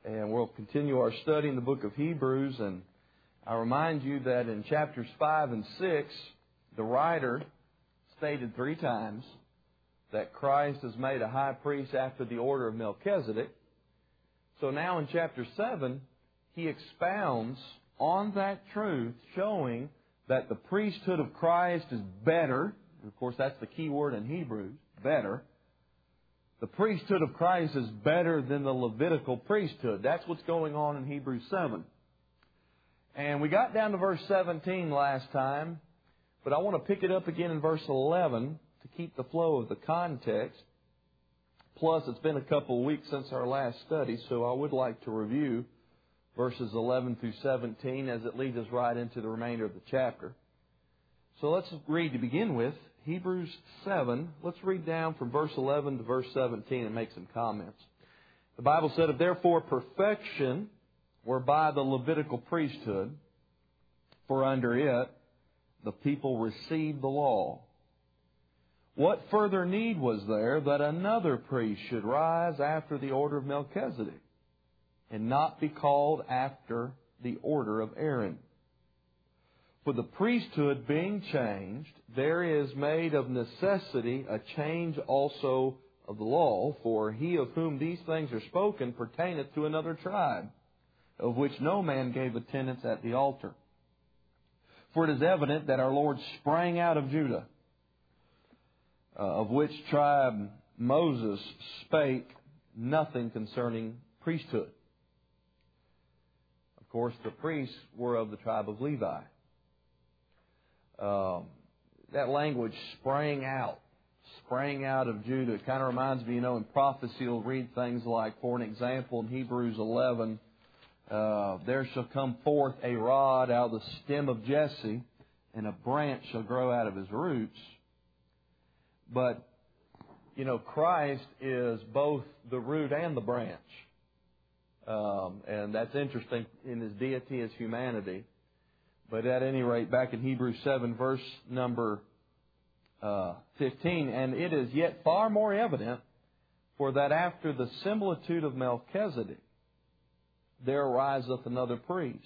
And we'll continue our study in the book of Hebrews. And I remind you that in chapters 5 and 6, the writer stated 3 times that Christ is made a high priest after the order of Melchizedek. So now in chapter 7, he expounds on that truth, showing that the priesthood of Christ is better. Of course, that's the key word in Hebrews, better. The priesthood of Christ is better than the Levitical priesthood. That's what's going on in Hebrews 7. And we got down to verse 17 last time, but I want to pick it up again in verse 11 to keep the flow of the context. Plus, it's been a couple of weeks since our last study, so I would like to review verses 11 through 17 as it leads us right into the remainder of the chapter. So let's read to begin with Hebrews 7. Let's read down from verse 11 to verse 17 and make some comments. The Bible said, "Therefore perfection were by the Levitical priesthood, for under it the people received the law. What further need was there that another priest should rise after the order of Melchizedek, and not be called after the order of Aaron? For the priesthood being changed, there is made of necessity a change also of the law. For he of whom these things are spoken pertaineth to another tribe, of which no man gave attendance at the altar. For it is evident that our Lord sprang out of Judah, of which tribe Moses spake nothing concerning priesthood." Of course, the priests were of the tribe of Levi. That language, sprang out of Judah, it kind of reminds me, in prophecy you'll read things like, for an example, in Hebrews 11, there shall come forth a rod out of the stem of Jesse, and a branch shall grow out of his roots. But, Christ is both the root and the branch. And that's interesting in His deity, His humanity. But at any rate, back in Hebrews 7, verse number 15, "And it is yet far more evident, for that after the similitude of Melchizedek, there ariseth another priest,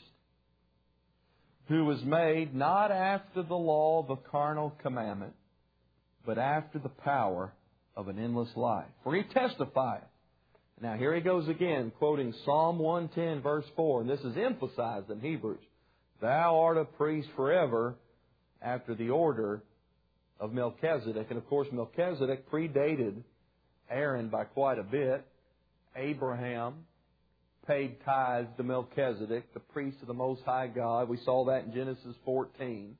who was made not after the law of a carnal commandment, but after the power of an endless life. For he testifieth." Now here he goes again, quoting Psalm 110, verse 4, and this is emphasized in Hebrews. "Thou art a priest forever after the order of Melchizedek." And of course, Melchizedek predated Aaron by quite a bit. Abraham paid tithes to Melchizedek, the priest of the Most High God. We saw that in Genesis 14.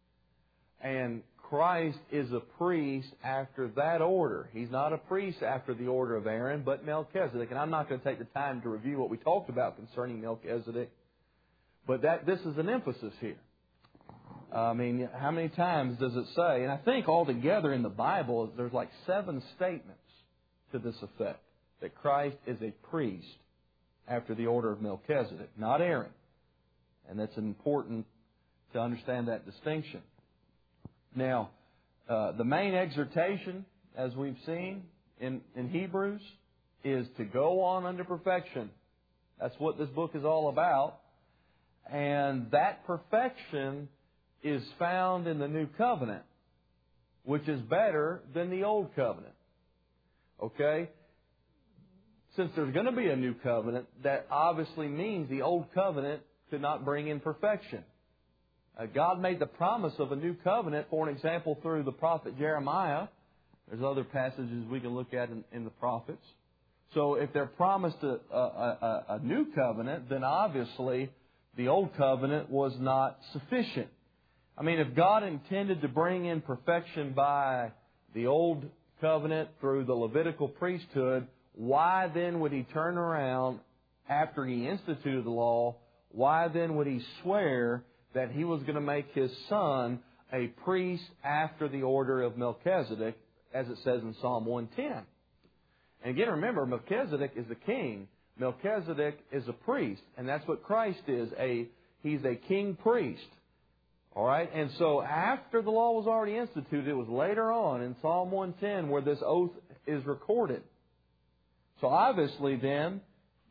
And Christ is a priest after that order. He's not a priest after the order of Aaron, but Melchizedek. And I'm not going to take the time to review what we talked about concerning Melchizedek. But this is an emphasis here. How many times does it say? And I think altogether in the Bible, there's like 7 statements to this effect, that Christ is a priest after the order of Melchizedek, not Aaron. And that's important to understand that distinction. Now, the main exhortation, as we've seen in Hebrews, is to go on unto perfection. That's what this book is all about. And that perfection is found in the new covenant, which is better than the old covenant. Okay? Since there's going to be a new covenant, that obviously means the old covenant could not bring in perfection. God made the promise of a new covenant, for an example, through the prophet Jeremiah. There's other passages we can look at in the prophets. So if they're promised a new covenant, then obviously the old covenant was not sufficient. If God intended to bring in perfection by the old covenant through the Levitical priesthood, why then would He turn around after He instituted the law? Why then would He swear that He was going to make His Son a priest after the order of Melchizedek, as it says in Psalm 110? And again, remember, Melchizedek is a king. Melchizedek is a priest. And that's what Christ is. He's a king priest. All right? And so after the law was already instituted, it was later on in Psalm 110 where this oath is recorded. So obviously then,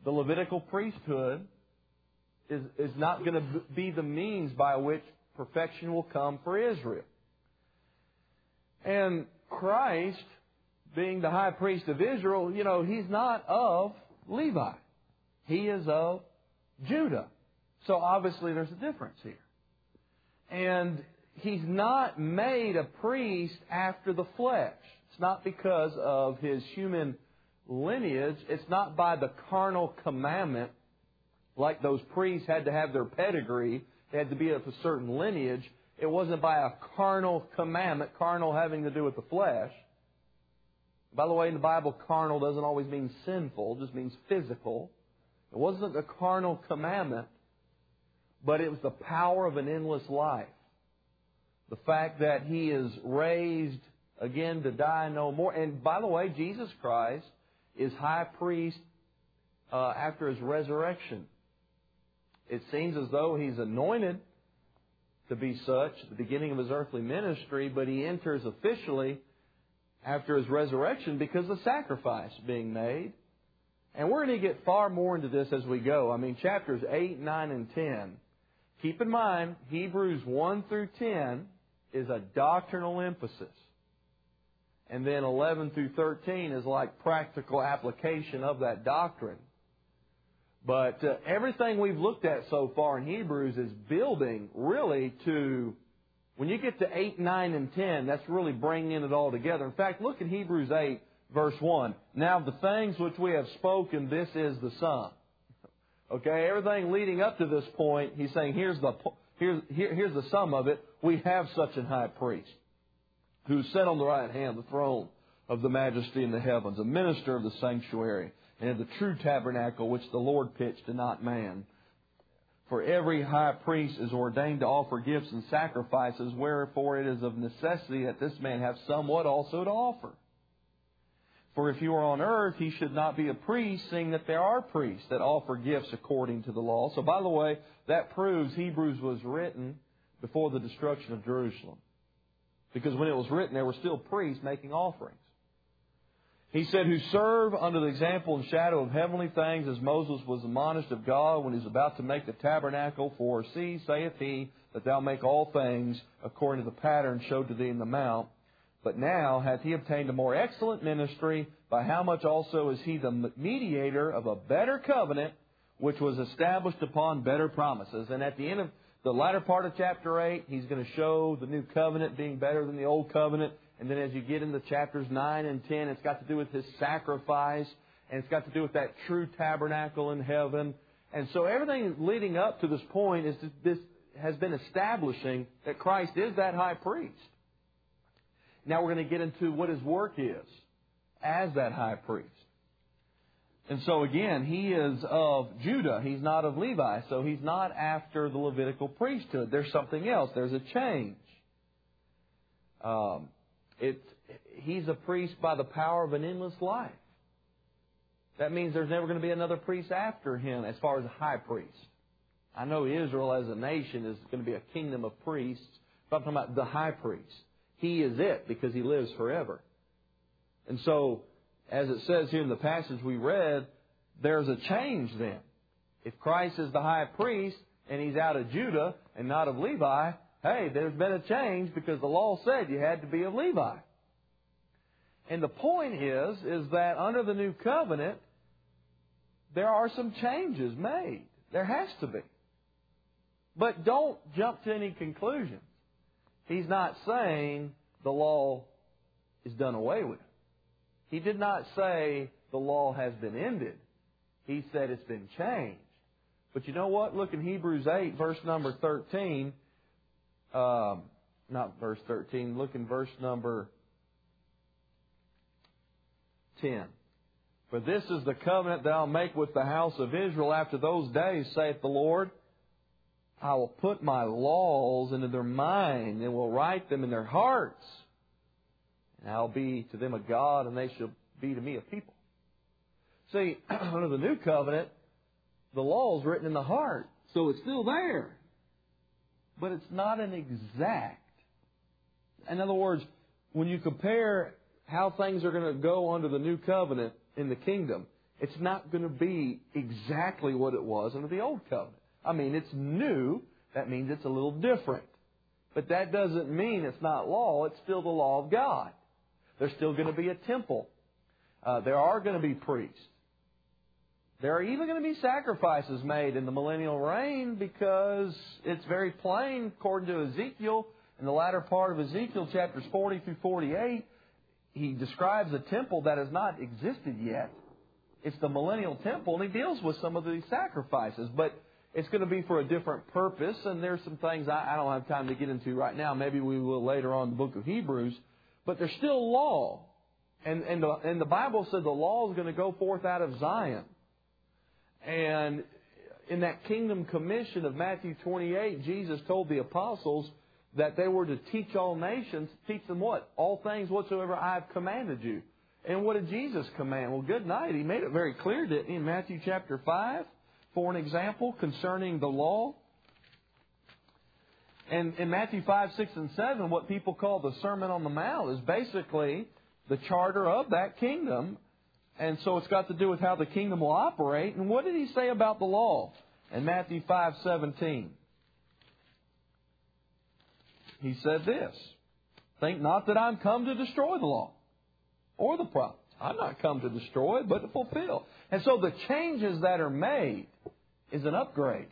the Levitical priesthood is not going to be the means by which perfection will come for Israel. And Christ, being the high priest of Israel, He's not of Levi. He is of Judah. So obviously there's a difference here. And He's not made a priest after the flesh. It's not because of His human lineage. It's not by the carnal commandment, like those priests had to have their pedigree. They had to be of a certain lineage. It wasn't by a carnal commandment, carnal having to do with the flesh. By the way, in the Bible, carnal doesn't always mean sinful, it just means physical. It wasn't a carnal commandment, but it was the power of an endless life. The fact that He is raised again to die no more. And by the way, Jesus Christ is high priest after His resurrection. It seems as though He's anointed to be such at the beginning of His earthly ministry, but He enters officially after His resurrection because of the sacrifice being made. And we're going to get far more into this as we go. I mean, chapters 8, 9, and 10. Keep in mind, Hebrews 1 through 10 is a doctrinal emphasis. And then 11 through 13 is like practical application of that doctrine. But everything we've looked at so far in Hebrews is building really to, when you get to 8, 9, and 10, that's really bringing it all together. In fact, look at Hebrews 8, verse 1. Now the things which we have spoken, this is the sum. Okay, everything leading up to this point, he's saying here's the sum of it. We have such an high priest who sat on the right hand of the throne of the majesty in the heavens, a minister of the sanctuary, and of the true tabernacle which the Lord pitched and not man. For every high priest is ordained to offer gifts and sacrifices, wherefore it is of necessity that this man have somewhat also to offer. For if you are on earth, he should not be a priest, seeing that there are priests that offer gifts according to the law. So by the way, that proves Hebrews was written before the destruction of Jerusalem. Because when it was written, there were still priests making offerings. He said, who serve under the example and shadow of heavenly things, as Moses was admonished of God when he was about to make the tabernacle. For see, saith he, that thou make all things according to the pattern showed to thee in the mount. But now hath he obtained a more excellent ministry, by how much also is he the mediator of a better covenant, which was established upon better promises. And at the end of the latter part of chapter 8, he's going to show the new covenant being better than the old covenant. And then as you get into chapters 9 and 10, it's got to do with His sacrifice, and it's got to do with that true tabernacle in heaven. And so everything leading up to this point is this has been establishing that Christ is that high priest. Now we're going to get into what His work is as that high priest. And so again, He is of Judah. He's not of Levi. So He's not after the Levitical priesthood. There's something else. There's a change. He's a priest by the power of an endless life. That means there's never going to be another priest after Him as far as a high priest. I know Israel as a nation is going to be a kingdom of priests, but I'm talking about the high priest. He is it because He lives forever. And so, as it says here in the passage we read, there's a change then. If Christ is the high priest and He's out of Judah and not of Levi, hey, there's been a change because the law said you had to be of Levi. And the point is that under the new covenant, there are some changes made. There has to be. But don't jump to any conclusions. He's not saying the law is done away with. He did not say the law has been ended. He said it's been changed. But you know what? Look in Hebrews 8, verse number 13. Not verse 13. Look in verse number 10. For this is the covenant that I'll make with the house of Israel after those days, saith the Lord. I will put my laws into their mind and will write them in their hearts. And I'll be to them a God, and they shall be to me a people. See, under the new covenant, the law is written in the heart. So it's still there. But it's not an exact. In other words, when you compare how things are going to go under the new covenant in the kingdom, It's not going to be exactly what it was under the Old Covenant. I mean, it's new. That means it's a little different. But that doesn't mean it's not law. It's still the law of God. There's still going to be a temple. There are going to be priests. There are even going to be sacrifices made in the millennial reign, because it's very plain, according to Ezekiel, in the latter part of Ezekiel, chapters 40 through 48, he describes a temple that has not existed yet. It's the millennial temple, and he deals with some of these sacrifices. But it's going to be for a different purpose, and there's some things I don't have time to get into right now. Maybe we will later on in the book of Hebrews. But there's still law. And the Bible said the law is going to go forth out of Zion. And in that kingdom commission of Matthew 28, Jesus told the apostles that they were to teach all nations, teach them what? All things whatsoever I have commanded you. And what did Jesus command? Well, good night. He made it very clear, didn't he, in Matthew chapter 5, for an example concerning the law. And in Matthew 5, 6, and 7, what people call the Sermon on the Mount is basically the charter of that kingdom. And so it's got to do with how the kingdom will operate. And what did he say about the law? In Matthew 5:17, he said this, "Think not that I'm come to destroy the law or the prophets. I'm not come to destroy, but to fulfill." And so the changes that are made is an upgrade.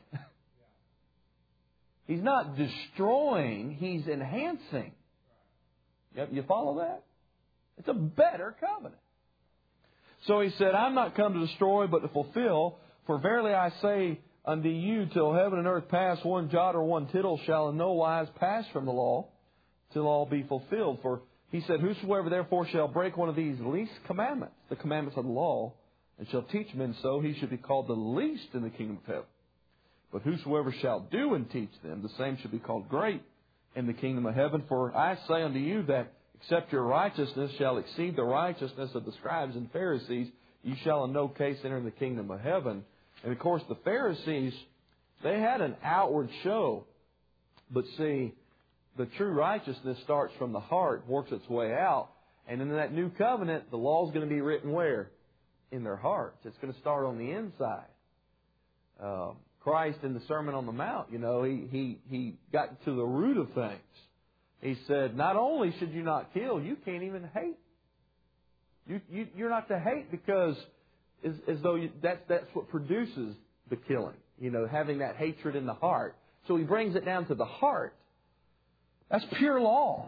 He's not destroying, he's enhancing. You follow that? It's a better covenant. So he said, "I'm not come to destroy, but to fulfill. For verily I say unto you, till heaven and earth pass, one jot or one tittle shall in no wise pass from the law, till all be fulfilled. For he said, whosoever therefore shall break one of these least commandments, the commandments of the law, and shall teach men so, he should be called the least in the kingdom of heaven. But whosoever shall do and teach them, the same shall be called great in the kingdom of heaven. For I say unto you that except your righteousness shall exceed the righteousness of the scribes and Pharisees, you shall in no case enter the kingdom of heaven." And of course the Pharisees, they had an outward show. But see, the true righteousness starts from the heart, works its way out. And in that new covenant, the law is going to be written where? In their hearts. It's going to start on the inside. Christ in the Sermon on the Mount, he got to the root of things. He said, not only should you not kill, you can't even hate. You're not to hate because as though that's what produces the killing. Having that hatred in the heart. So he brings it down to the heart. That's pure law.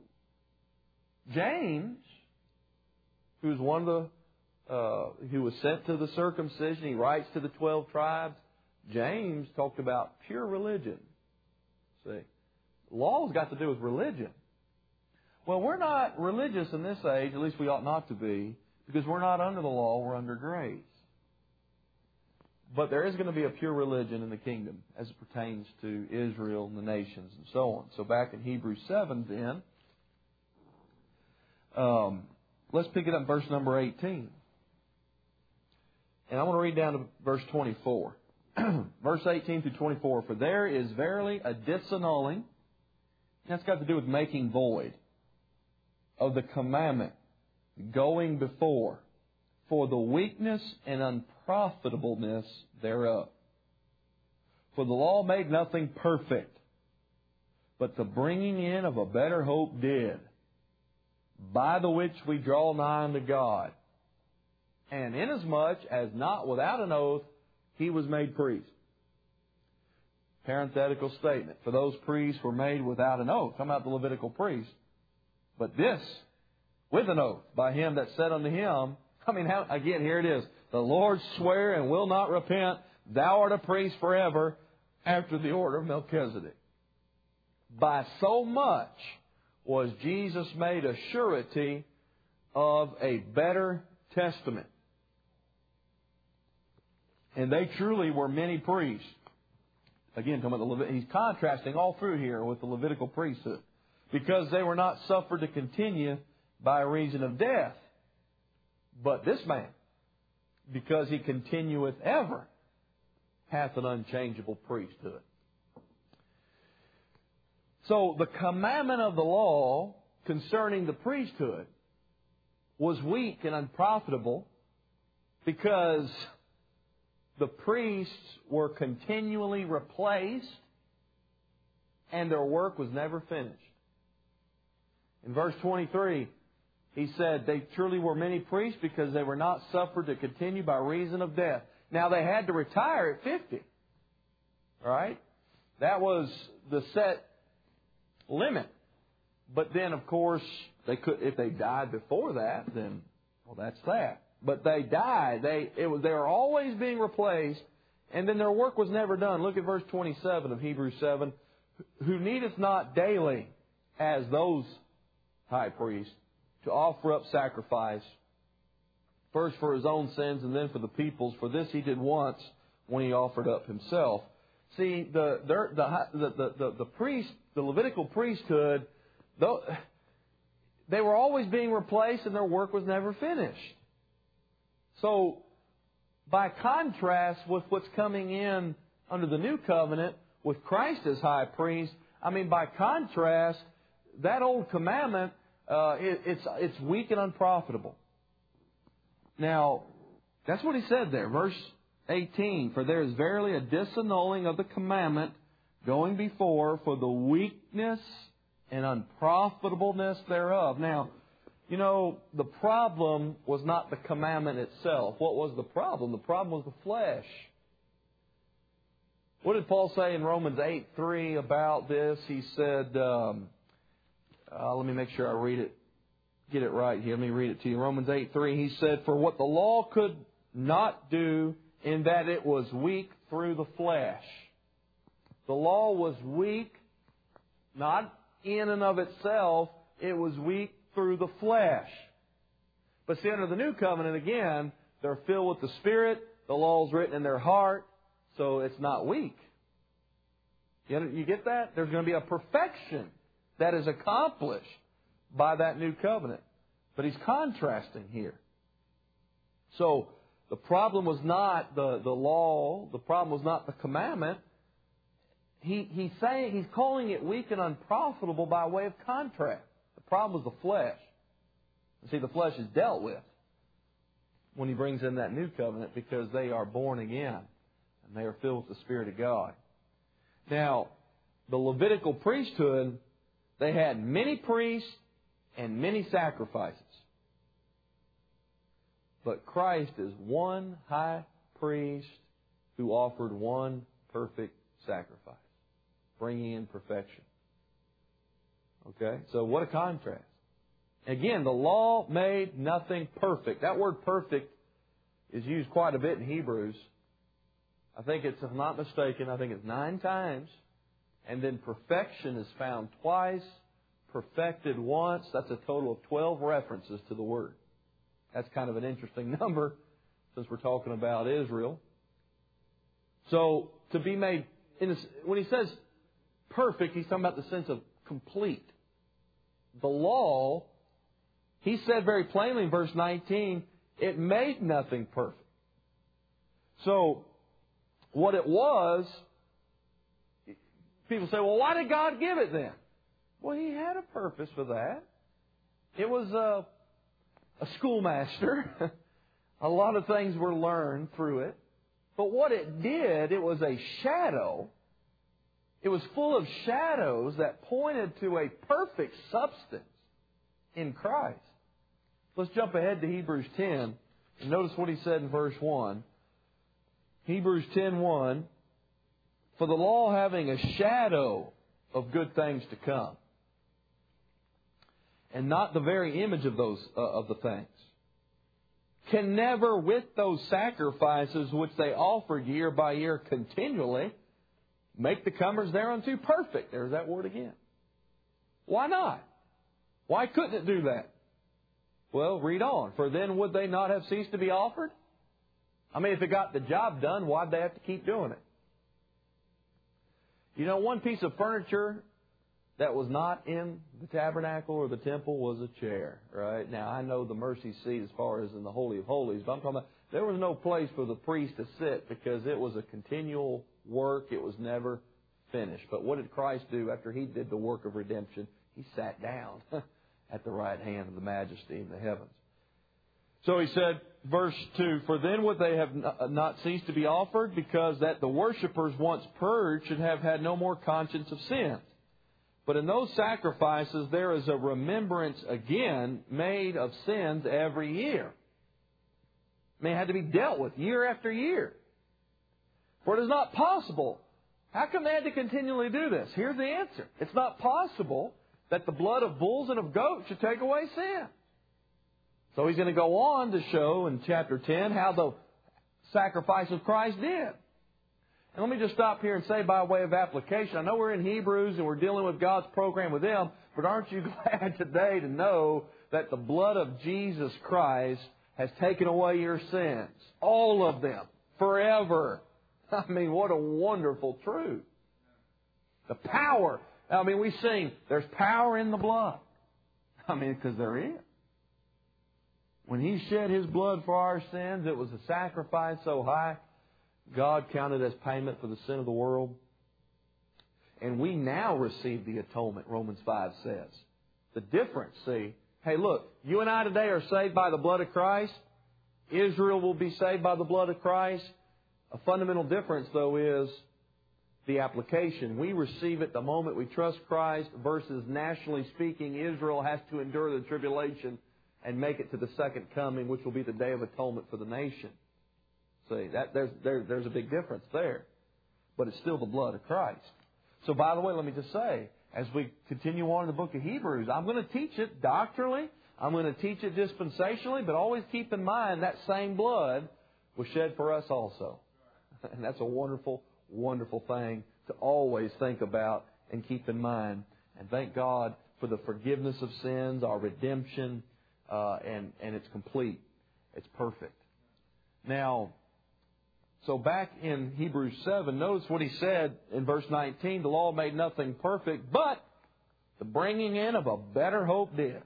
James, who's one of who was sent to the circumcision, he writes to the 12 tribes. James talked about pure religion. See, law's got to do with religion. Well, we're not religious in this age, at least we ought not to be, because we're not under the law, we're under grace. But there is going to be a pure religion in the kingdom as it pertains to Israel and the nations and so on. So back in Hebrews 7 then, let's pick it up verse number 18. And I want to read down to verse 24. Verse 18 through 24. "For there is verily a disannulling," that's got to do with making void, "of the commandment going before, for the weakness and unprofitableness thereof. For the law made nothing perfect, but the bringing in of a better hope did, by the which we draw nigh unto God. And inasmuch as not without an oath he was made priest." Parenthetical statement. For those priests were made without an oath. Talking about the Levitical priests. But this, with an oath, by him that said unto him, again, here it is. "The Lord swear and will not repent, thou art a priest forever, after the order of Melchizedek." By so much was Jesus made a surety of a better testament. And they truly were many priests. Again, talking about he's contrasting all through here with the Levitical priesthood. Because they were not suffered to continue by reason of death. But this man, because he continueth ever, hath an unchangeable priesthood. So the commandment of the law concerning the priesthood was weak and unprofitable because the priests were continually replaced and their work was never finished. In verse 23, he said, they truly were many priests because they were not suffered to continue by reason of death. Now they had to retire at 50. Right? That was the set limit. But then, of course, they could, if they died before that, then, well, that's that. But they died. They were always being replaced, and then their work was never done. Look at verse 27 of Hebrews 7. Who needeth not daily, as those high priests, to offer up sacrifice, first for his own sins and then for the people's. For this he did once when he offered up himself. See, the priest, the Levitical priesthood, they were always being replaced and their work was never finished. So, by contrast with what's coming in under the new covenant with Christ as high priest, by contrast, that old commandment, it's weak and unprofitable. Now, that's what he said there, verse 18. For there is verily a disannulling of the commandment going before for the weakness and unprofitableness thereof. Now, the problem was not the commandment itself. What was the problem? The problem was the flesh. What did Paul say in Romans 8:3 about this? He said, let me make sure I read it, get it right here. Let me read it to you. Romans 8:3, he said, for what the law could not do in that it was weak through the flesh. The law was weak, not in and of itself. It was weak through the flesh. But see, under the new covenant, again, they're filled with the Spirit. The law is written in their heart, so it's not weak. You get that? There's going to be a perfection that is accomplished by that new covenant. But he's contrasting here. So, the problem was not the law. The problem was not the commandment. He's calling it weak and unprofitable by way of contrast. The problem was the flesh. See, the flesh is dealt with when he brings in that new covenant because they are born again and they are filled with the Spirit of God. Now, the Levitical priesthood, they had many priests and many sacrifices. But Christ is one high priest who offered one perfect sacrifice, bringing in perfection. Okay? So what a contrast. Again, the law made nothing perfect. That word perfect is used quite a bit in Hebrews. I think it's, if I'm not mistaken, I think it's 9 times. And then perfection is found twice, perfected once. That's a total of 12 references to the word. That's kind of an interesting number since we're talking about Israel. So, to be made, when he says perfect, he's talking about the sense of complete. The law, he said very plainly in verse 19, it made nothing perfect. So, what it was, people say, well, why did God give it then? Well, He had a purpose for that. It was a schoolmaster. A lot of things were learned through it. But what it did, it was a shadow. It was full of shadows that pointed to a perfect substance in Christ. Let's jump ahead to Hebrews 10 and notice what he said in verse 1. Hebrews 10:1, for the law having a shadow of good things to come, and not the very image of those of the things, can never with those sacrifices which they offered year by year continually make the comers thereunto perfect. There's that word again. Why not? Why couldn't it do that? Well, read on. For then would they not have ceased to be offered? If it got the job done, why'd they have to keep doing it? One piece of furniture that was not in the tabernacle or the temple was a chair, right? Now, I know the mercy seat as far as in the Holy of Holies, but I'm talking about there was no place for the priest to sit because it was a continual work. It was never finished. But what did Christ do after He did the work of redemption? He sat down at the right hand of the Majesty in the heavens. So he said, verse 2, "For then would they have not ceased to be offered, because that the worshippers once purged should have had no more conscience of sins. But in those sacrifices there is a remembrance again made of sins every year." I mean, it had to be dealt with year after year. "For it is not possible." How come they had to continually do this? Here's the answer. It's not possible that the blood of bulls and of goats should take away sin. So he's going to go on to show in chapter 10 how the sacrifice of Christ did. And let me just stop here and say by way of application, I know we're in Hebrews and we're dealing with God's program with them, but aren't you glad today to know that the blood of Jesus Christ has taken away your sins? All of them. Forever. I mean, what a wonderful truth. The power. I mean, we sing, there's power in the blood. I mean, because there is. When He shed His blood for our sins, it was a sacrifice so high, God counted as payment for the sin of the world. And we now receive the atonement, Romans 5 says. The difference, see, hey, look, you and I today are saved by the blood of Christ. Israel will be saved by the blood of Christ. A fundamental difference, though, is the application. We receive it the moment we trust Christ versus, nationally speaking, Israel has to endure the tribulation and make it to the second coming, which will be the Day of Atonement for the nation. See, there's a big difference there. But it's still the blood of Christ. So, by the way, let me just say, as we continue on in the book of Hebrews, I'm going to teach it doctrinally. I'm going to teach it dispensationally, but always keep in mind that same blood was shed for us also. And that's a wonderful, wonderful thing to always think about and keep in mind. And thank God for the forgiveness of sins, our redemption, and it's complete. It's perfect. Now, so back in Hebrews 7, notice what he said in verse 19. The law made nothing perfect, but the bringing in of a better hope did.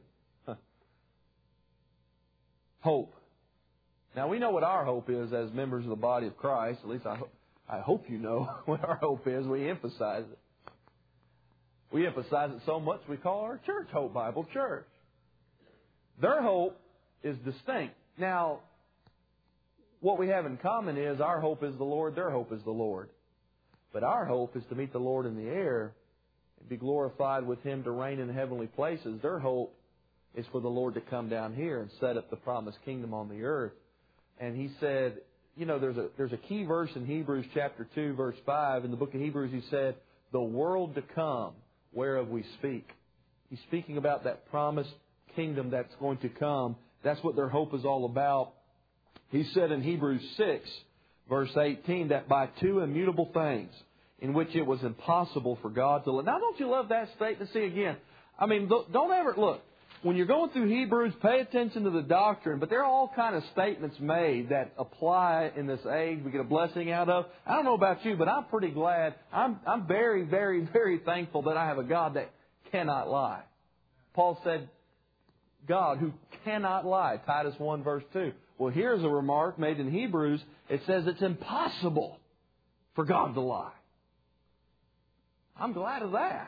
Hope. Now, we know what our hope is as members of the body of Christ. At least I hope you know what our hope is. We emphasize it. We emphasize it so much we call our church Hope Bible Church. Their hope is distinct. Now, what we have in common is our hope is the Lord, their hope is the Lord. But our hope is to meet the Lord in the air and be glorified with Him to reign in heavenly places. Their hope is for the Lord to come down here and set up the promised kingdom on the earth. And he said, you know, there's a key verse in Hebrews chapter 2, verse 5. In the book of Hebrews, he said, "The world to come, whereof we speak." He's speaking about that promised kingdom that's going to come. That's what their hope is all about. He said in Hebrews 6, verse 18, that by two immutable things, in which it was impossible for God to live. Now, don't you love that statement? See, again, I mean, don't ever, look, when you're going through Hebrews, pay attention to the doctrine, but there are all kind of statements made that apply in this age we get a blessing out of. I don't know about you, but I'm pretty glad. I'm very, very, very thankful that I have a God that cannot lie. Paul said, God who cannot lie, Titus 1, verse 2. Well, here's a remark made in Hebrews. It says it's impossible for God to lie. I'm glad of that.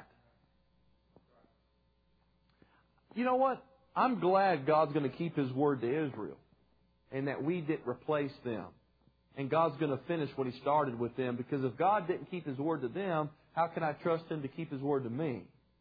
You know what? I'm glad God's going to keep His word to Israel and that we didn't replace them. And God's going to finish what He started with them, because if God didn't keep His word to them, how can I trust Him to keep His word to me?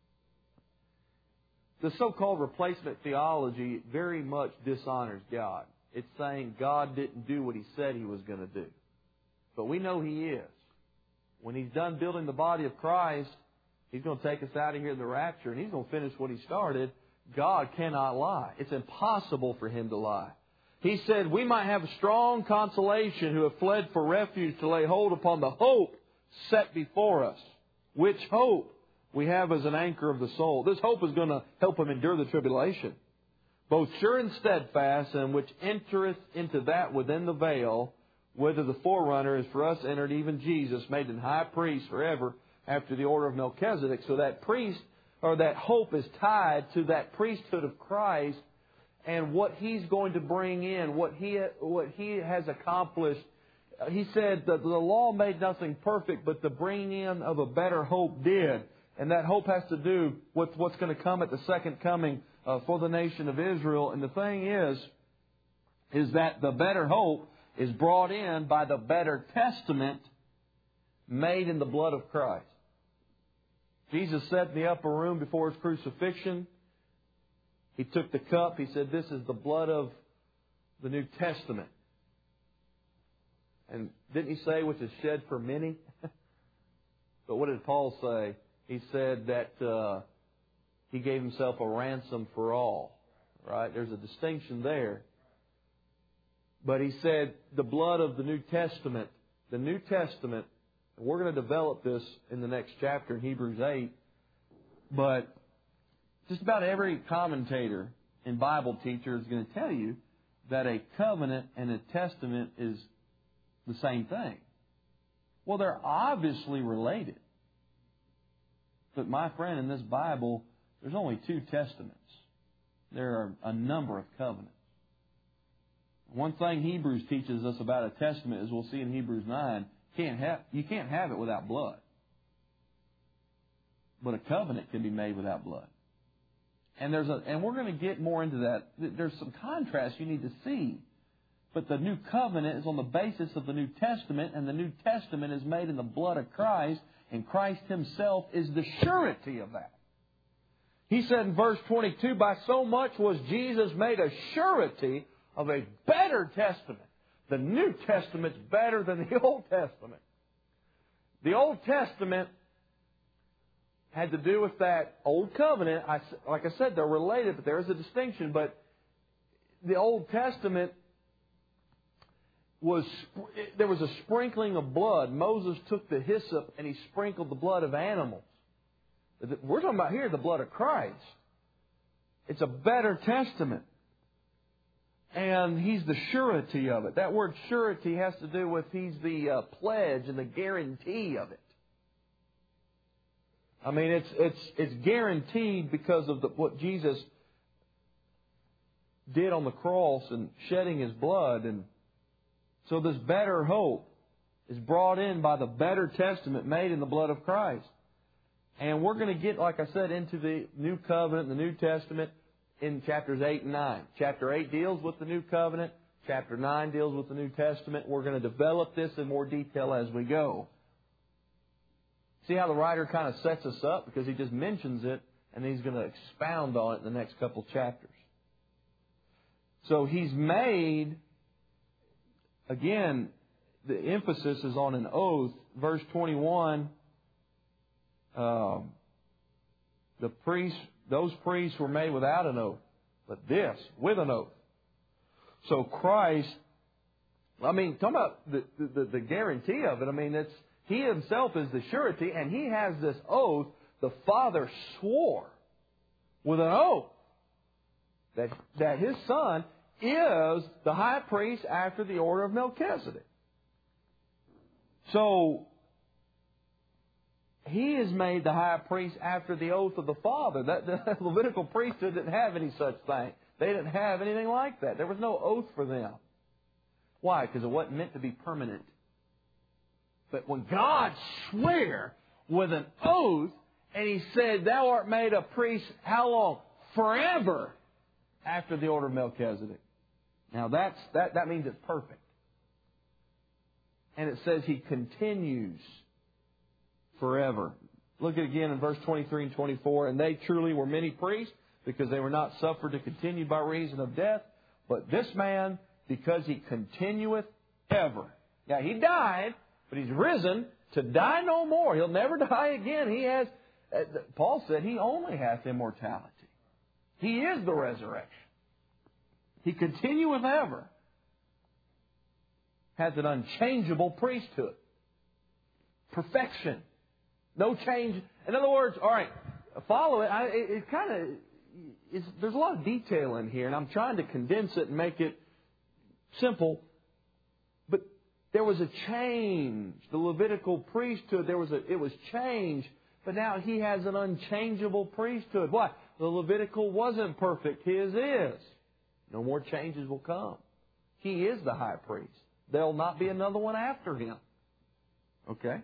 The so-called replacement theology very much dishonors God. It's saying God didn't do what He said He was going to do. But we know He is. When He's done building the body of Christ, He's going to take us out of here in the rapture, and He's going to finish what He started. God cannot lie. It's impossible for Him to lie. He said, we might have a strong consolation who have fled for refuge to lay hold upon the hope set before us. Which hope we have as an anchor of the soul. This hope is going to help him endure the tribulation. Both sure and steadfast, and which entereth into that within the veil, whither the forerunner is for us entered, even Jesus, made an high priest forever after the order of Melchizedek. So that priest, or that hope, is tied to that priesthood of Christ and what He's going to bring in, what He has accomplished. He said that the law made nothing perfect, but the bringing in of a better hope did. And that hope has to do with what's going to come at the second coming for the nation of Israel. And the thing is, is that the better hope is brought in by the better testament made in the blood of Christ. Jesus sat in the upper room before His crucifixion. He took the cup. He said, "This is the blood of the New Testament." And didn't He say, "which is shed for many"? But what did Paul say? He said that He gave Himself a ransom for all. Right? There's a distinction there. But he said the blood of the New Testament. The New Testament, and we're going to develop this in the next chapter in Hebrews 8, but just about every commentator and Bible teacher is going to tell you that a covenant and a testament is the same thing. Well, they're obviously related. But my friend, in this Bible, there's only 2 testaments. There are a number of covenants. One thing Hebrews teaches us about a testament, as we'll see in Hebrews 9, you can't have it without blood. But a covenant can be made without blood. And we're going to get more into that. There's some contrast you need to see. But the new covenant is on the basis of the New Testament, and the New Testament is made in the blood of Christ, and Christ Himself is the surety of that. He said in verse 22, "By so much was Jesus made a surety of a better testament." The New Testament's better than the Old Testament. The Old Testament had to do with that Old Covenant. Like I said, they're related, but there is a distinction. But the Old Testament there was a sprinkling of blood. Moses took the hyssop and he sprinkled the blood of animals. We're talking about here the blood of Christ. It's a better testament. And He's the surety of it. That word surety has to do with He's the pledge and the guarantee of it. I mean, it's guaranteed because of what Jesus did on the cross and shedding His blood. And so this better hope is brought in by the better testament made in the blood of Christ. And we're going to get, like I said, into the New Covenant, the New Testament, in chapters 8 and 9. Chapter 8 deals with the New Covenant. Chapter 9 deals with the New Testament. We're going to develop this in more detail as we go. See how the writer kind of sets us up? Because he just mentions it, and he's going to expound on it in the next couple chapters. So He's made, again, the emphasis is on an oath. Verse 21, those priests were made without an oath, but this, with an oath. So Christ, talking about the guarantee of it, He Himself is the surety, and He has this oath. The Father swore with an oath that His Son is the high priest after the order of Melchizedek. So He is made the high priest after the oath of the Father. The Levitical priesthood didn't have any such thing. They didn't have anything like that. There was no oath for them. Why? Because it wasn't meant to be permanent. But when God swore with an oath, and He said, "Thou art made a priest," how long? Forever, after the order of Melchizedek. Now that means it's perfect. And it says He continues forever. Look at it again in verse 23 and 24. "And they truly were many priests, because they were not suffered to continue by reason of death. But this man, because He continueth ever." Now, He died, but He's risen to die no more. He'll never die again. He has, Paul said, He only hath immortality. He is the resurrection. He continueth ever. Has an unchangeable priesthood. Perfection. No change. In other words, all right, follow it. There's a lot of detail in here, and I'm trying to condense it and make it simple. But there was a change. The Levitical priesthood, it was changed. But now He has an unchangeable priesthood. Why? The Levitical wasn't perfect. His is. No more changes will come. He is the high priest. There'll not be another one after Him. Okay?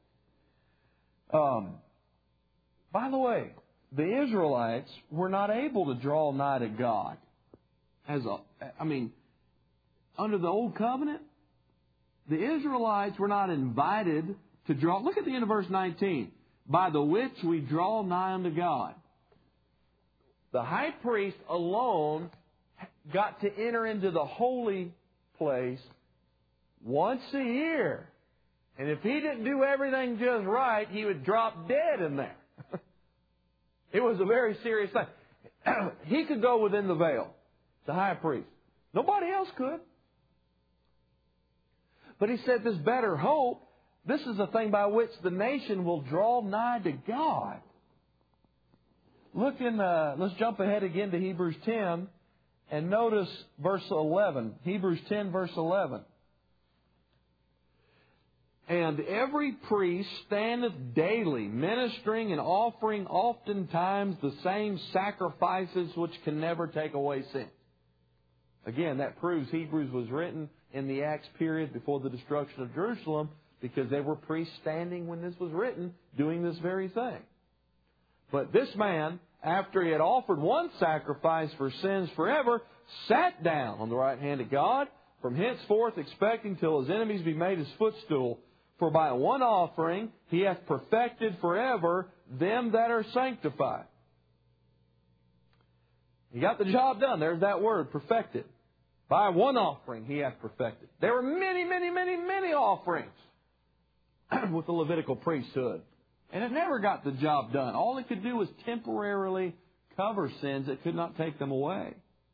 By the way, the Israelites were not able to draw nigh to God. under the Old Covenant, the Israelites were not invited to draw. Look at the end of verse 19. By the which we draw nigh unto God. The high priest alone got to enter into the holy place once a year. And if he didn't do everything just right, he would drop dead in there. It was a very serious thing. He could go within the veil, the high priest. Nobody else could. But he said this better hope, this is the thing by which the nation will draw nigh to God. Look in, let's jump ahead again to Hebrews 10 and notice verse 11. Hebrews 10 verse 11. And every priest standeth daily, ministering and offering oftentimes the same sacrifices which can never take away sin. Again, that proves Hebrews was written in the Acts period before the destruction of Jerusalem, because there were priests standing when this was written doing this very thing. But this man, after he had offered one sacrifice for sins forever, sat down on the right hand of God, from henceforth expecting till his enemies be made his footstool. For by one offering he hath perfected forever them that are sanctified. He got the job done. There's that word, perfected. By one offering he hath perfected. There were many, many, many, many offerings with the Levitical priesthood. And it never got the job done. All it could do was temporarily cover sins. It could not take them away.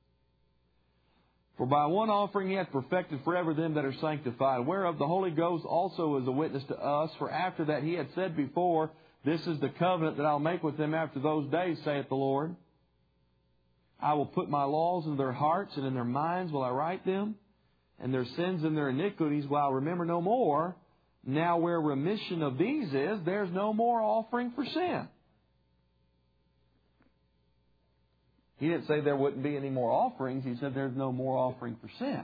For by one offering he hath perfected forever them that are sanctified, whereof the Holy Ghost also is a witness to us. For after that he had said before, this is the covenant that I'll make with them after those days, saith the Lord. I will put my laws in their hearts, and in their minds will I write them, and their sins and their iniquities will I remember no more. Now where remission of these is, there's no more offering for sin. He didn't say there wouldn't be any more offerings. He said there's no more offering for sin.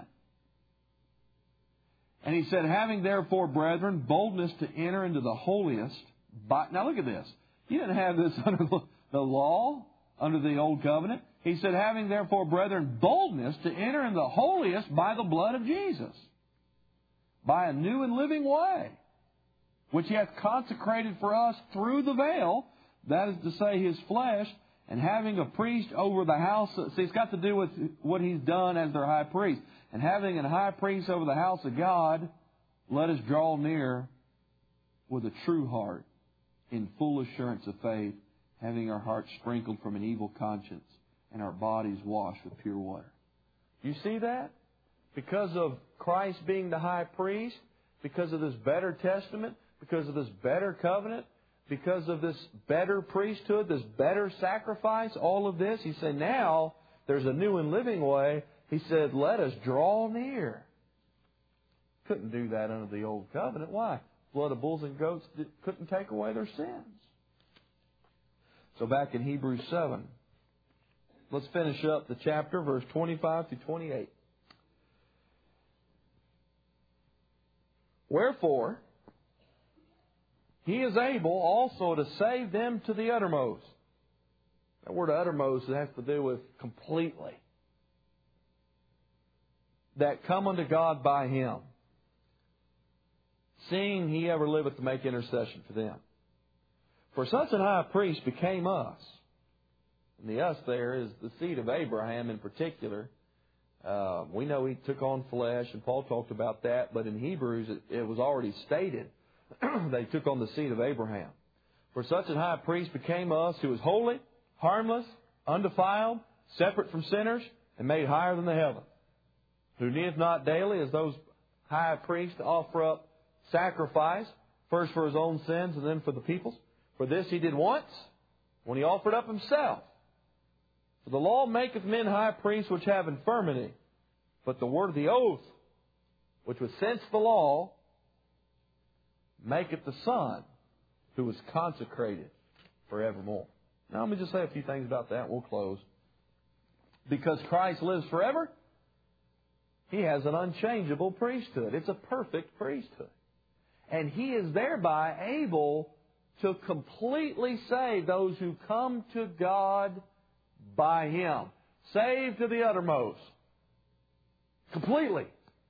And he said, having therefore, brethren, boldness to enter into the holiest. Now look at this. You didn't have this under the law, under the old covenant. He said, having therefore, brethren, boldness to enter in the holiest by the blood of Jesus, by a new and living way, which he hath consecrated for us through the veil, that is to say, his flesh, and having a priest over the house. See, it's got to do with what he's done as their high priest. And having a high priest over the house of God, let us draw near with a true heart, in full assurance of faith, having our hearts sprinkled from an evil conscience, and our bodies washed with pure water. You see that? Because of Christ being the high priest, because of this better testament, because of this better covenant, because of this better priesthood, this better sacrifice, all of this, he said, now there's a new and living way. He said, let us draw near. Couldn't do that under the old covenant. Why? Blood of bulls and goats couldn't take away their sins. So back in Hebrews 7, let's finish up the chapter, verse 25 to 28. Wherefore, he is able also to save them to the uttermost. That word uttermost has to do with completely. That come unto God by him, seeing he ever liveth to make intercession for them. For such an high priest became us. And the us there is the seed of Abraham in particular. We know he took on flesh, and Paul talked about that, but in Hebrews it was already stated they took on the seed of Abraham. For such an high priest became us, who is holy, harmless, undefiled, separate from sinners, and made higher than the heavens, who needeth not daily, as those high priests, to offer up sacrifice, first for his own sins and then for the people's. For this he did once, when he offered up himself. For the law maketh men high priests which have infirmity, but the word of the oath, which was since the law, maketh the Son, who was consecrated forevermore. Now let me just say a few things about that and we'll close. Because Christ lives forever, he has an unchangeable priesthood. It's a perfect priesthood. And he is thereby able to completely save those who come to God by him. Saved to the uttermost. Completely.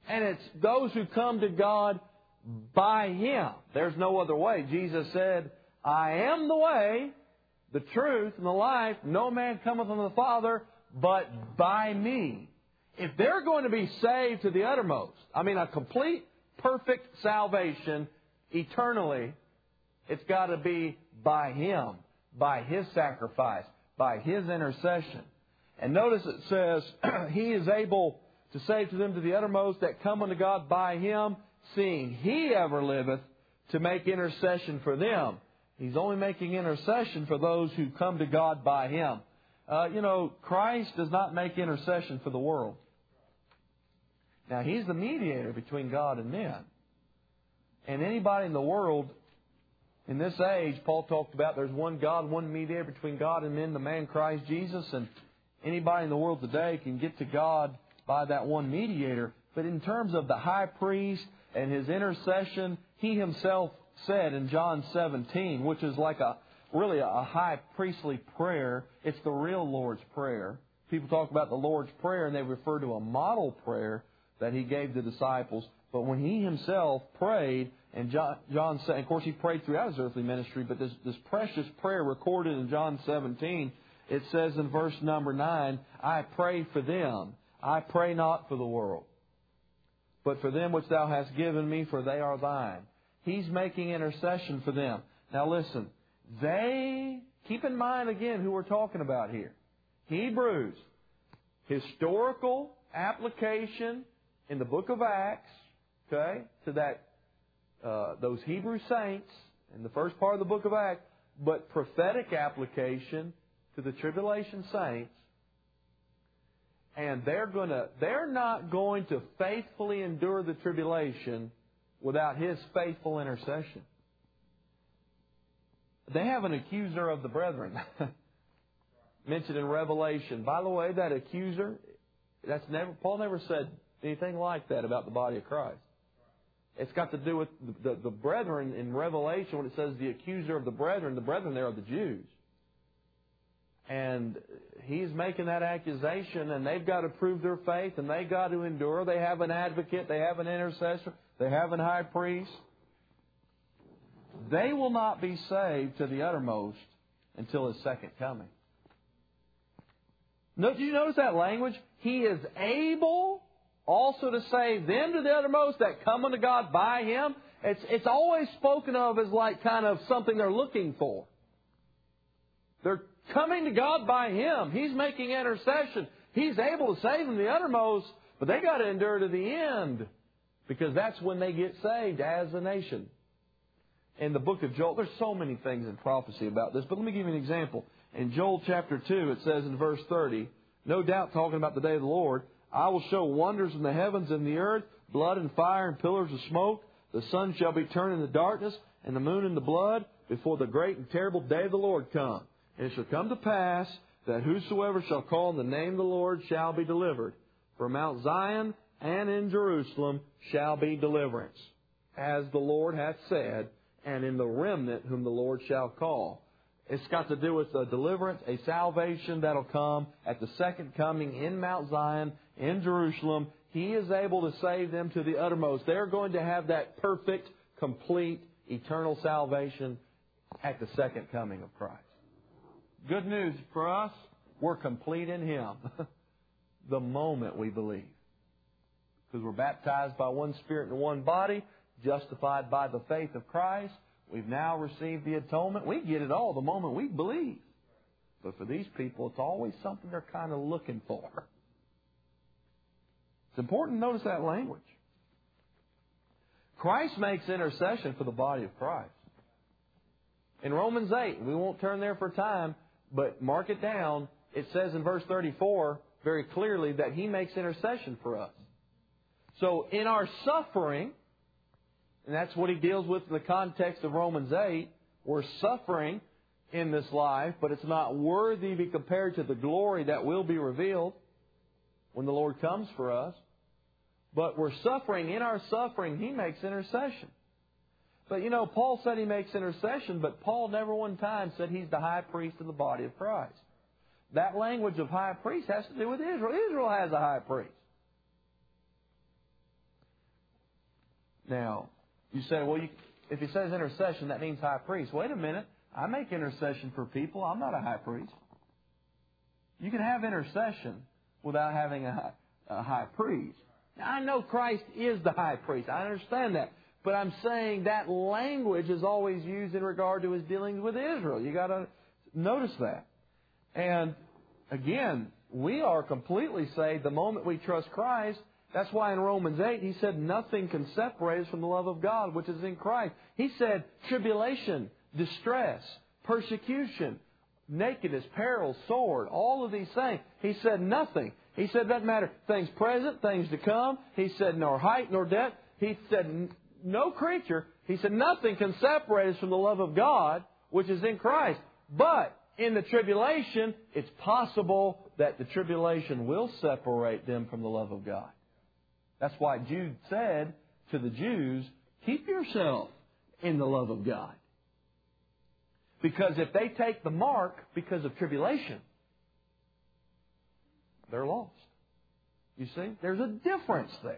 And it's those who come to God by Him. There's no other way. Jesus said, I am the way, the truth, and the life. No man cometh unto the Father but by me. If they're going to be saved to the uttermost, I mean a complete, perfect salvation eternally, it's got to be by Him, by His sacrifice, by His intercession. And notice it says, He is able to save to them to the uttermost that come unto God by Him, seeing He ever liveth to make intercession for them. He's only making intercession for those who come to God by Him. Christ does not make intercession for the world. Now, He's the mediator between God and men. And anybody in the world, in this age, Paul talked about there's one God, one mediator between God and men, the man Christ Jesus. And anybody in the world today can get to God by that one mediator. But in terms of the high priest and his intercession, He Himself said in John 17, which is like really a high priestly prayer. It's the real Lord's Prayer. People talk about the Lord's Prayer and they refer to a model prayer that He gave the disciples. But when He Himself prayed, and John said, of course He prayed throughout His earthly ministry, but this precious prayer recorded in John 17, it says in verse number 9, I pray for them. I pray not for the world, but for them which Thou hast given me, for they are Thine. He's making intercession for them. Now listen, keep in mind again who we're talking about here. Hebrews, historical application in the book of Acts, okay, to those Hebrew saints in the first part of the book of Acts, but prophetic application to the tribulation saints. And they're not going to faithfully endure the tribulation without His faithful intercession. They have an accuser of the brethren mentioned in Revelation. By the way, that accuser, Paul never said anything like that about the body of Christ. It's got to do with the brethren in Revelation when it says the accuser of the brethren there are the Jews. And he's making that accusation, and they've got to prove their faith, and they've got to endure. They have an advocate, they have an intercessor, they have a high priest. They will not be saved to the uttermost until His second coming. Did you notice that language? He is able also to save them to the uttermost that come unto God by Him. It's always spoken of as like kind of something they're looking for. They're coming to God by Him. He's making intercession. He's able to save them to the uttermost, but they got to endure to the end, because that's when they get saved as a nation. In the book of Joel, there's so many things in prophecy about this, but let me give you an example. In Joel chapter 2, it says in verse 30, no doubt talking about the day of the Lord, I will show wonders in the heavens and the earth, blood and fire and pillars of smoke. The sun shall be turned into darkness, and the moon into blood, before the great and terrible day of the Lord come. And it shall come to pass that whosoever shall call on the name of the Lord shall be delivered. For Mount Zion and in Jerusalem shall be deliverance, as the Lord hath said, and in the remnant whom the Lord shall call. It's got to do with a deliverance, a salvation that'll come at the second coming in Mount Zion, in Jerusalem. He is able to save them to the uttermost. They're going to have that perfect, complete, eternal salvation at the second coming of Christ. Good news for us, we're complete in Him the moment we believe. Because we're baptized by one Spirit and one body, justified by the faith of Christ. We've now received the atonement. We get it all the moment we believe. But for these people, it's always something they're kind of looking for. It's important to notice that language. Christ makes intercession for the body of Christ. In Romans 8, we won't turn there for time, but mark it down. It says in verse 34 very clearly that He makes intercession for us. So in our suffering, and that's what he deals with in the context of Romans 8, we're suffering in this life, but it's not worthy to be compared to the glory that will be revealed when the Lord comes for us. But we're suffering. In our suffering, He makes intercession. But Paul said He makes intercession, but Paul never one time said He's the high priest of the body of Christ. That language of high priest has to do with Israel. Israel has a high priest. Now, you say, well, if he says intercession, that means high priest. Wait a minute. I make intercession for people. I'm not a high priest. You can have intercession without having a high priest. Now, I know Christ is the high priest. I understand that. But I'm saying that language is always used in regard to His dealings with Israel. You got to notice that. And again, we are completely saved the moment we trust Christ. That's why in Romans 8 He said nothing can separate us from the love of God which is in Christ. He said tribulation, distress, persecution, nakedness, peril, sword, all of these things. He said nothing. He said doesn't matter things present, things to come. He said nor height nor depth. He said no creature. He said nothing can separate us from the love of God which is in Christ. But in the tribulation, it's possible that the tribulation will separate them from the love of God. That's why Jude said to the Jews, keep yourself in the love of God. Because if they take the mark because of tribulation, they're lost. You see? There's a difference there.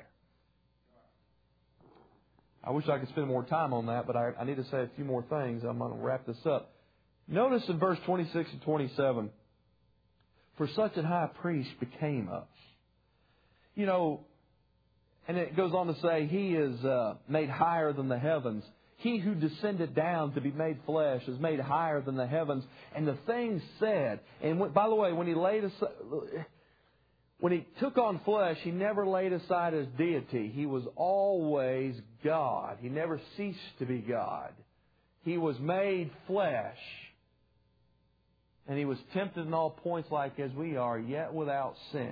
I wish I could spend more time on that, but I need to say a few more things. I'm going to wrap this up. Notice in verse 26 and 27, for such a high priest became us. You know, and it goes on to say, He is made higher than the heavens. He who descended down to be made flesh is made higher than the heavens. And the things said, and by the way, when He took on flesh, He never laid aside His deity. He was always God. He never ceased to be God. He was made flesh. And He was tempted in all points like as we are, yet without sin.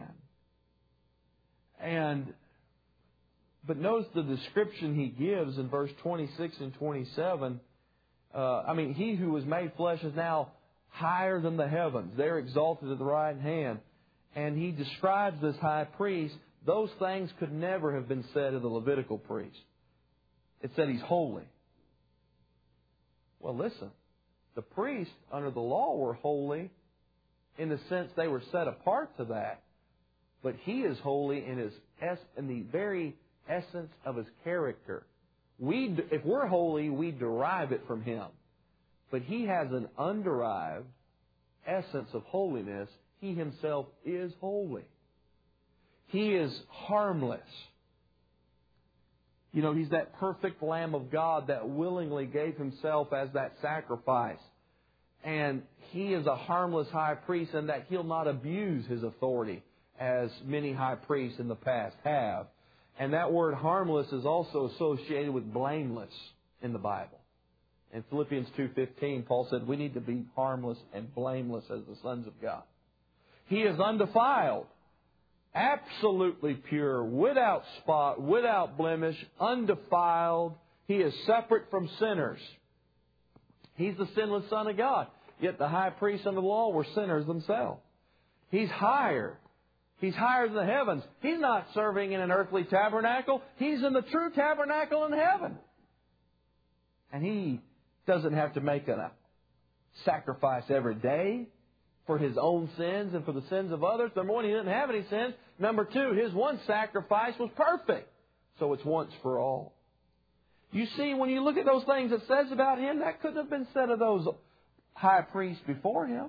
But notice the description He gives in verse 26 and 27. He who was made flesh is now higher than the heavens. They're exalted at the right hand. And He describes this high priest. Those things could never have been said of the Levitical priest. It said He's holy. Well, listen. The priests under the law were holy in the sense they were set apart to that. But He is holy in the very essence of His character. If we're holy, we derive it from Him. But He has an underived essence of holiness. He Himself is holy. He is harmless. You know, He's that perfect Lamb of God that willingly gave Himself as that sacrifice. And He is a harmless high priest in that He'll not abuse His authority as many high priests in the past have. And that word harmless is also associated with blameless in the Bible. In Philippians 2:15, Paul said we need to be harmless and blameless as the sons of God. He is undefiled, absolutely pure, without spot, without blemish, undefiled. He is separate from sinners. He's the sinless Son of God. Yet the high priests under the law were sinners themselves. He's higher. He's higher than the heavens. He's not serving in an earthly tabernacle. He's in the true tabernacle in heaven. And He doesn't have to make a sacrifice every day for His own sins and for the sins of others. Number one, He didn't have any sins. Number two, His one sacrifice was perfect. So it's once for all. You see, when you look at those things it says about Him, that couldn't have been said of those high priests before Him.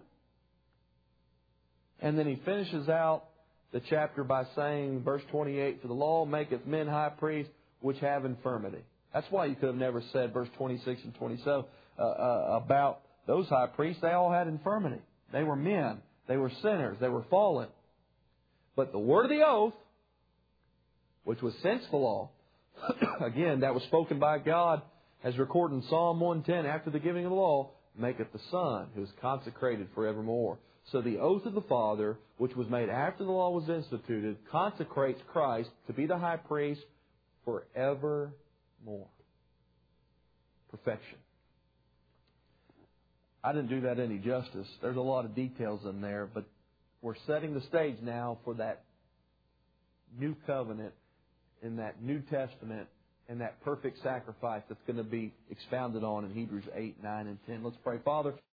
And then He finishes out the chapter by saying, verse 28, for the law maketh men high priests which have infirmity. That's why you could have never said, verse 26 and 27, about those high priests. They all had infirmity. They were men. They were sinners. They were fallen. But the word of the oath, which was since the law, again, that was spoken by God as recorded in Psalm 110 after the giving of the law, maketh the Son, who is consecrated forevermore. So the oath of the Father, which was made after the law was instituted, consecrates Christ to be the high priest forevermore. Perfection. I didn't do that any justice. There's a lot of details in there, but we're setting the stage now for that new covenant in that New Testament and that perfect sacrifice that's going to be expounded on in Hebrews 8, 9, and 10. Let's pray. Father,